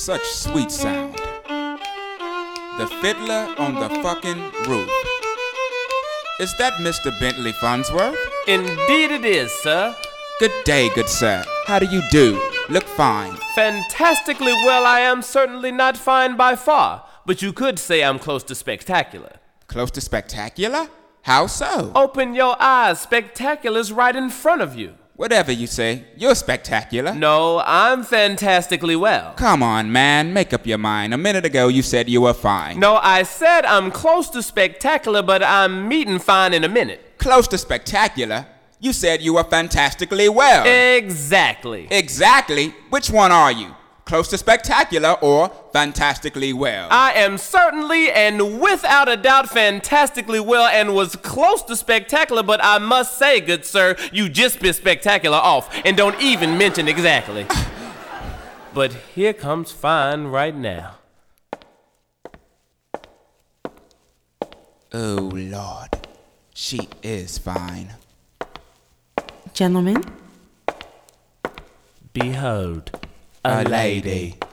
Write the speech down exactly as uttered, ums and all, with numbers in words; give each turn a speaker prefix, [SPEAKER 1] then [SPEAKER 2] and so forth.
[SPEAKER 1] Such sweet sound. The fiddler on the fucking roof. Is that Mister Bentley Farnsworth?
[SPEAKER 2] Indeed it is, sir.
[SPEAKER 1] Good day, good sir. How do you do? Look fine.
[SPEAKER 2] Fantastically well. I am certainly not fine by far, but you could say I'm close to spectacular.
[SPEAKER 1] Close to spectacular? How so?
[SPEAKER 2] Open your eyes. Spectacular's right in front of you.
[SPEAKER 1] Whatever you say, you're spectacular.
[SPEAKER 2] No, I'm fantastically well.
[SPEAKER 1] Come on, man, make up your mind. A minute ago you said you were fine.
[SPEAKER 2] No, I said I'm close to spectacular, but I'm meeting fine in a minute.
[SPEAKER 1] Close to spectacular? You said you were fantastically well.
[SPEAKER 2] Exactly.
[SPEAKER 1] Exactly? Which one are you? Close to spectacular or fantastically well?
[SPEAKER 2] I am certainly and without a doubt fantastically well and was close to spectacular, but I must say, good sir, you just bit spectacular off and don't even mention exactly. But here comes fine right now.
[SPEAKER 1] Oh, Lord. She is fine.
[SPEAKER 3] Gentlemen,
[SPEAKER 2] Behold,
[SPEAKER 1] A lady.